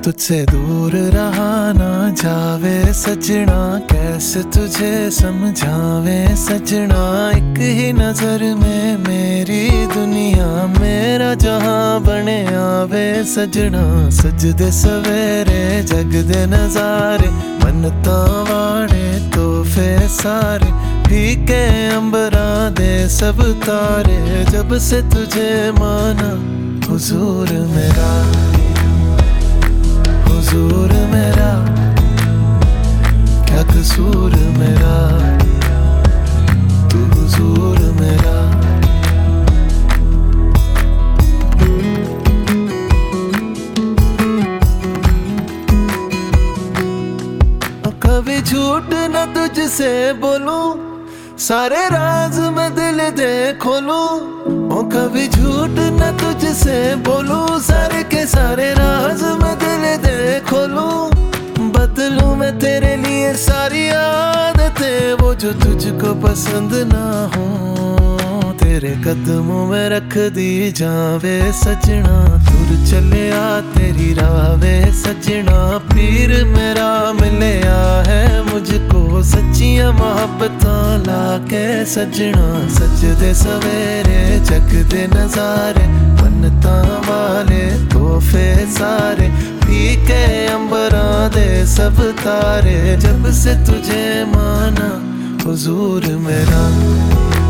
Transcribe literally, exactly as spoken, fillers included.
तुझसे दूर रहा ना जावे सजना, कैसे तुझे समझावे सजना। एक ही नजर में मेरी दुनिया, मेरा जहां बने आवे सजना। सजदे सवेरे जगदे नजारे, मन्नतां वाड़े तोहफे सारे। फीके अंबरा दे सब तारे, जब से तुझे माना हुजूर मेरा, हुजूर मेरा। क्या कसूर मेरा, तू हुजूर मेरा। कभी झूठ न तुझसे बोलूं, सारे राज मैं दिल दे खोलूं। ओ कभी झूठ न तुझसे बोलूं, सारे के सारे राज मैं दिल दे खोलूं। बदलूं मैं तेरे लिए सारी आदतें, वो जो तुझको पसंद ना हो। तेरे कदमों में रख दी जावे सजना, दूर चले आ तेरी रावे सजना। पीर मेरा मिलया है मुझको, सच्चियां मोहब्बतां लाके सजना। सजदे सवेरे जगदे नजारे, मन्नतां वाले तोहफे सारे। फीके अंबरां दे सब तारे, जब से तुझे माना हुजूर मेरा।